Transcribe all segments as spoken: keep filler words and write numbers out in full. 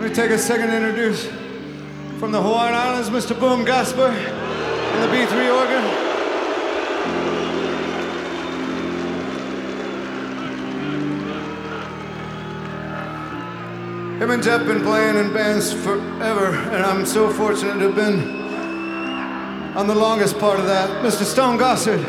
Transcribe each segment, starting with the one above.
me take a second to introduce from the Hawaiian Islands, Mister Boom Gasper and the B three organ. Him and Jeff been playing in bands forever, and I'm so fortunate to have been on the longest part of that. Mister Stone Gossard.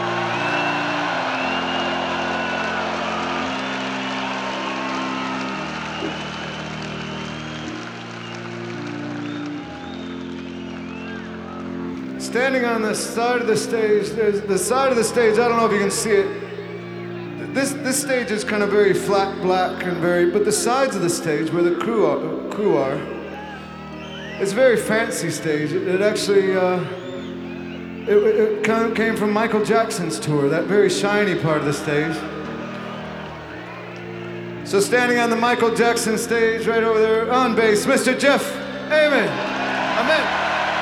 Standing on the side of the stage, there's the side of the stage, I don't know if you can see it. This this stage is kind of very flat black and very, but the sides of the stage where the crew are, crew are it's a very fancy stage. It, it actually, uh, it, it kind of came from Michael Jackson's tour, that very shiny part of the stage. So standing on the Michael Jackson stage right over there on bass, Mister Jeff Amen. Amen.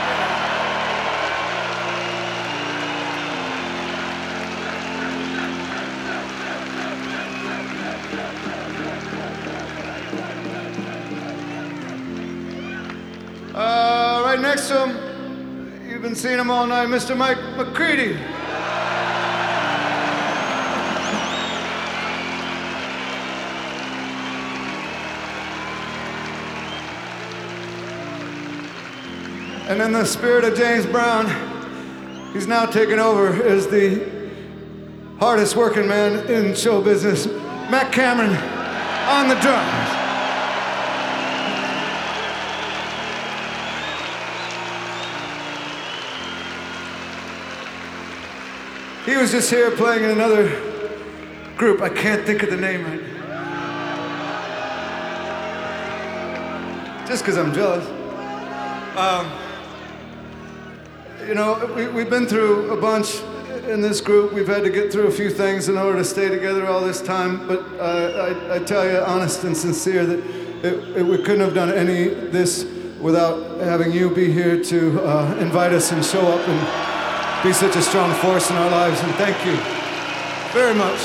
Uh, right next to him, you've been seeing him all night, Mister Mike McCready. And in the spirit of James Brown, he's now taken over as the hardest working man in show business, Matt Cameron on the drums. He was just here playing in another group. I can't think of the name right now. Just because I'm jealous. Um, you know, we, we've been through a bunch in this group. We've had to get through a few things in order to stay together all this time. But uh, I, I tell you, honest and sincere, that it, it, we couldn't have done any this without having you be here to uh, invite us and show up and be such a strong force in our lives, and thank you very much.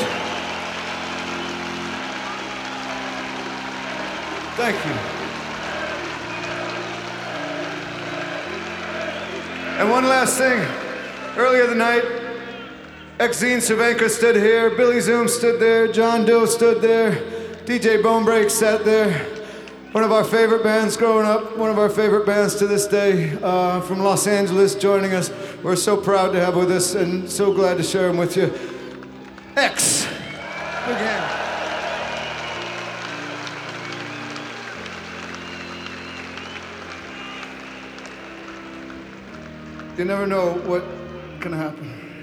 Thank you. And one last thing. Earlier the night, Exene Cervenka stood here, Billy Zoom stood there, John Doe stood there, D J Bonebreak sat there. One of our favorite bands growing up, one of our favorite bands to this day, uh, from Los Angeles joining us. We're so proud to have with us and so glad to share them with you. X. Big hand. You never know what can happen.